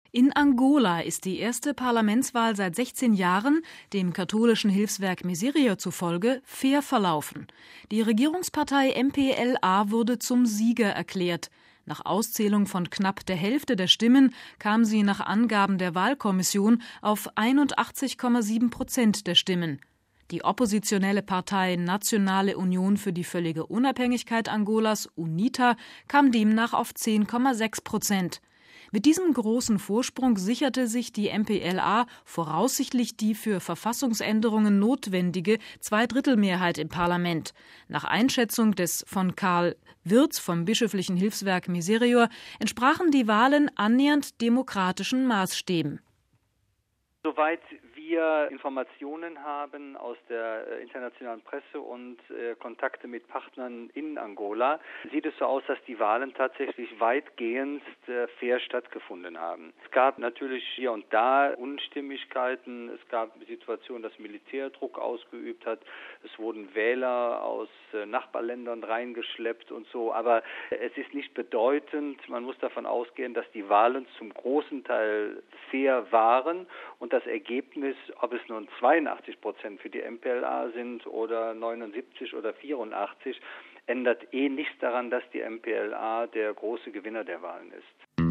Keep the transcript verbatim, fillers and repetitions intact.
In Angola ist die erste Parlamentswahl seit sechzehn Jahren, dem katholischen Hilfswerk Miseria zufolge, fair verlaufen. Die Regierungspartei M P L A wurde zum Sieger erklärt. Nach Auszählung von knapp der Hälfte der Stimmen kam sie nach Angaben der Wahlkommission auf einundachtzig Komma sieben Prozent der Stimmen. Die oppositionelle Partei Nationale Union für die völlige Unabhängigkeit Angolas, UNITA, kam demnach auf zehn Komma sechs Prozent. Mit diesem großen Vorsprung sicherte sich die M P L A voraussichtlich die für Verfassungsänderungen notwendige Zweidrittelmehrheit im Parlament. Nach Einschätzung des von Karl Wirz vom bischöflichen Hilfswerk Miserior entsprachen die Wahlen annähernd demokratischen Maßstäben. Soweit wir Informationen haben aus der äh, internationalen Presse und äh, Kontakte mit Partnern in Angola, sieht es so aus, dass die Wahlen tatsächlich weitgehend äh, fair stattgefunden haben. Es gab natürlich hier und da Unstimmigkeiten, es gab Situationen, dass Militär Druck ausgeübt hat, es wurden Wähler aus äh, Nachbarländern reingeschleppt und so, aber äh, es ist nicht bedeutend, man muss davon ausgehen, dass die Wahlen zum großen Teil fair waren und das Ergebnis, ob es nun zweiundachtzig Prozent für die M P L A sind oder neunundsiebzig oder vierundachtzig, ändert eh nichts daran, dass die M P L A der große Gewinner der Wahlen ist.